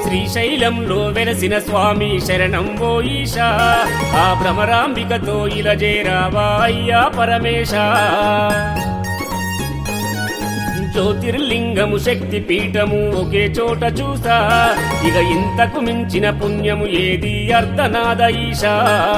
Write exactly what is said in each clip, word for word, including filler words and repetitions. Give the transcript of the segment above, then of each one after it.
శ్రీశైలంలో వెలసిన స్వామి శరణం ఓ ఈశా ఆ భ్రమరాంబికతో ఇలా చేరావా అయ్యా పరమేశ జ్యోతిర్లింగము శక్తి పీఠము ఒకే చోట చూసా ఇక ఇంతకు మించిన పుణ్యము ఏది అర్ధనాద ఈశా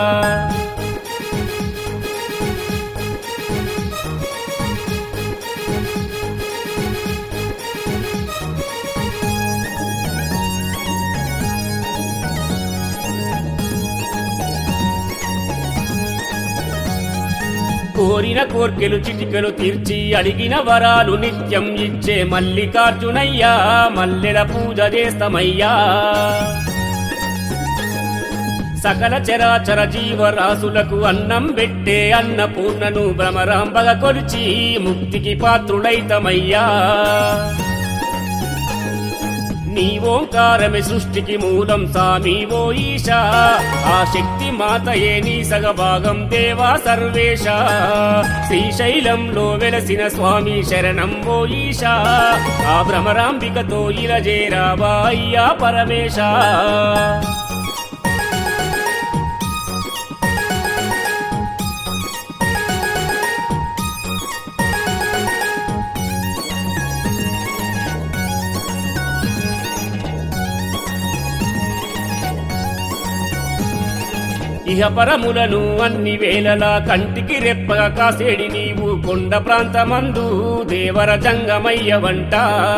కోరిన కోర్కెలు చిటికలు తీర్చి అడిగిన వరాలు నిత్యం ఇచ్చే మల్లికార్జునయ్యా మల్లెల పూజ చేస్తమయ్యా సకల చరాచర జీవరాశులకు అన్నం పెట్టే అన్నపూర్ణను భ్రమరాంబగ కొలిచి ముక్తికి పాత్రుడైతమయ్యా నీ ఓంకారమే సృష్టికి మూలం సామి ఓ ఈశా ఆ శక్తి మాతయే నీ సగభాగం దేవా సర్వేశ శ్రీశైలంలో వెలసిన స్వామి శరణం ఓ ఈశా ఆ భ్రమరాంబికతో ఇలా చేరావా అయ్యా పరమేశ ఇహ పరములను అన్ని వేళలా కంటికి రెప్పగా కాసేడి నీవు కొండ ప్రాంతమందు దేవర జంగమయ్య వంట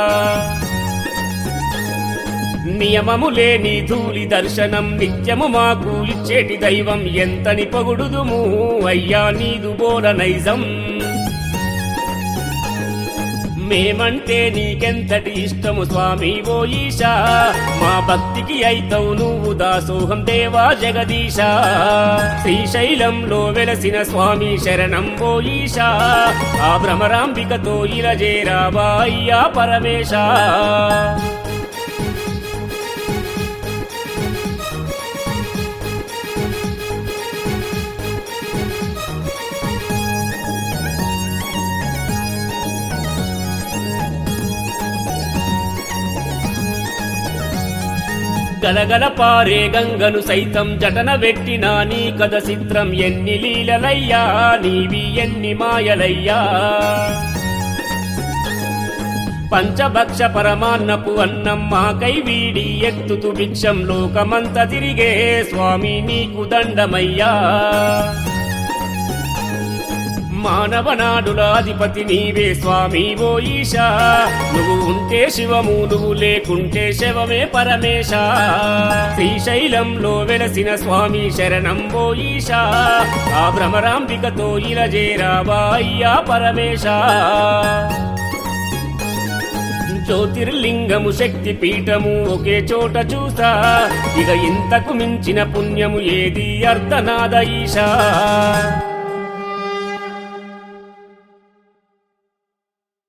నియమము లేని ధూళి దర్శనం నిత్యము మాకు ఇచ్చేటి దైవం ఎంతని పొగుడుదుము అయ్యా నీదు బోల నైజం మేమంటే నీకెంతటి ఇష్టము స్వామి ఓ ఈశా మా భక్తికి అయితవు నువ్వు దాసోహం దేవా జగదీశ శ్రీశైలంలో వెలసిన స్వామి శరణం ఓ ఈశా ఆ భ్రమరాంబికతో ఇలా చేరావా అయ్యా పరమేశ గలగల పారే గంగను సైతం జటన వెట్టినా నీ కథ చిత్రం ఎన్ని లీలలయ్యా నీవి ఎన్ని మాయలయ్యా పంచభక్ష పరమాన్నపు అన్నం మాకై వీడి ఎత్తుతు భిక్షం లోకమంత తిరిగే స్వామి నీకు దండమయ్యా మానవనాడుల అధిపతి నీవే స్వామి ఓ ఈశా నువ్వు ఉంటే శివము నువ్వు లేకుంటే శవమే పరమేశ శ్రీశైలంలో వెలసిన స్వామి శరణం ఓ ఈశా ఆ భ్రమరాంబికతో ఇలా చేరావా అయ్యా పరమేశ జ్యోతిర్లింగము శక్తి పీఠము ఒకే చోట చూసా ఇక ఇంతకు మించిన పుణ్యము ఏది అర్ధనాద ఈశా